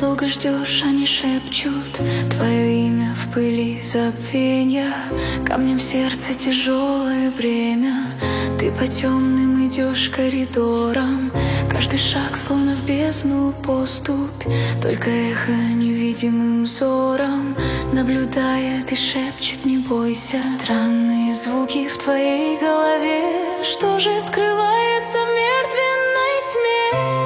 долго ждешь, они шепчут твое имя в пыли забвенья. Камнем в сердце тяжелое бремя. Ты по темным идешь коридорам, каждый шаг словно в бездну поступь. Только эхо невидимым взором наблюдает и шепчет: не бойся. Странные звуки в твоей голове, что же скрывается в мертвенной тьме?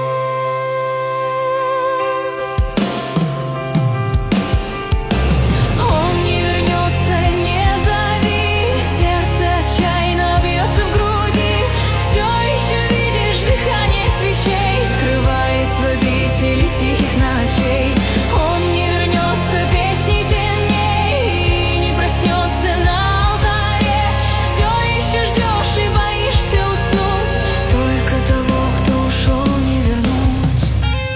Тихих ночей он не вернется, песни теней, и не проснется на алтаре. Все еще ждешь и боишься уснуть, только того, кто ушел, не вернуть.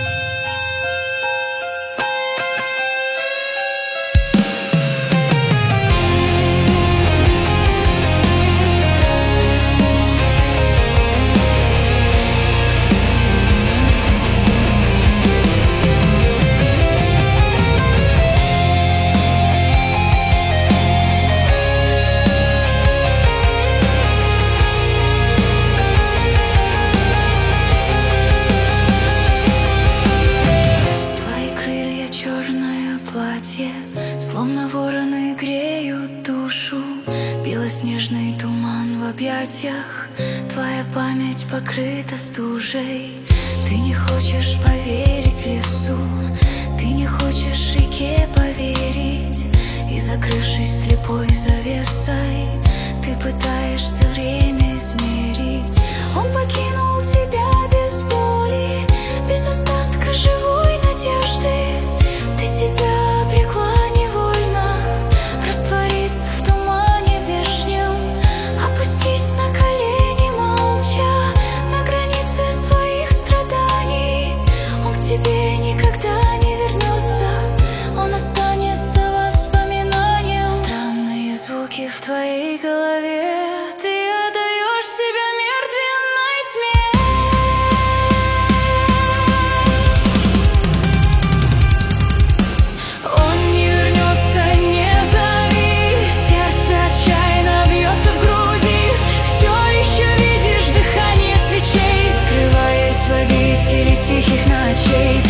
Словно вороны греют душу, белоснежный туман в объятиях. Твоя память покрыта стужей. Ты не хочешь поверить лесу, ты не хочешь реке поверить. И закрывшись слепой завесой, ты пытаешься время измерить. Он покинул тебя без боли, без остатка живой надежды. Ты себя обрекла невольно раствориться в тумане вешнем. Опустись на колени молча на границе своих страданий. Он к тебе никогда не вернется, он останется воспоминанием. Странные звуки в твоей голове, ты отдаешь себя мертвенной тьме. Тихих ночей